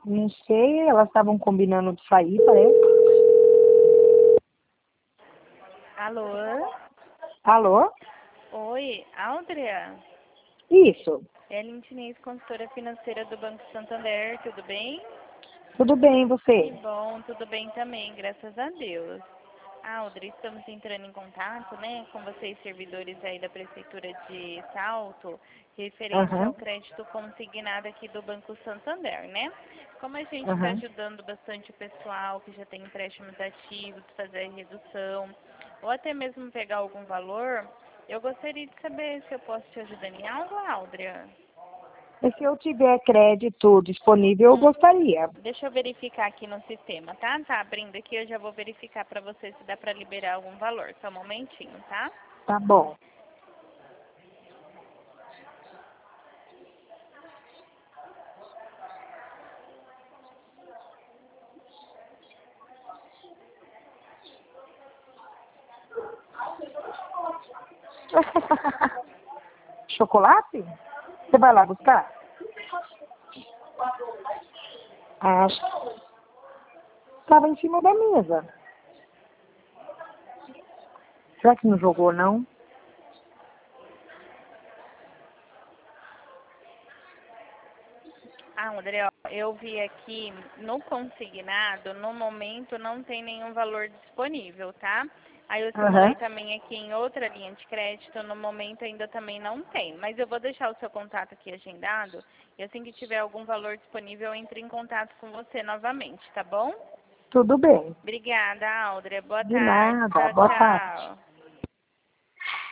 Não sei, elas estavam combinando de sair, parece. Alô? Alô? Oi, Áudria? Isso. É a Lintinês, consultora financeira do Banco Santander, tudo bem? Tudo bem, Que você? bom, tudo bem também, graças a Deus. Áudria, estamos entrando em contato, né, com vocês, servidores aí da Prefeitura de Salto, referente ao Aham, crédito consignado aqui do Banco Santander, né? Como a gente está aham. ajudando bastante o pessoal que já tem empréstimos ativos, fazer a redução, ou até mesmo pegar algum valor, eu gostaria de saber se eu posso te ajudar em algo, Áudria. E se eu tiver crédito disponível, eu gostaria. Deixa eu verificar aqui no sistema, tá? Tá abrindo aqui, eu já vou verificar para você se dá para liberar algum valor. Só um momentinho, tá? Tá bom. Chocolate? Você vai lá buscar? Acho que estava em cima da mesa. Será que não jogou, não? Ah, André, ó, eu vi aqui no consignado, no momento não tem nenhum valor disponível, tá? Aí eu simulei Aham. também aqui em outra linha de crédito, no momento ainda também não tem. Mas eu vou deixar o seu contato aqui agendado e assim que tiver algum valor disponível, eu entro em contato com você novamente, tá bom? Tudo bem. Obrigada, Áudria. Boa De tarde. nada. Tchau, Boa tarde. tchau.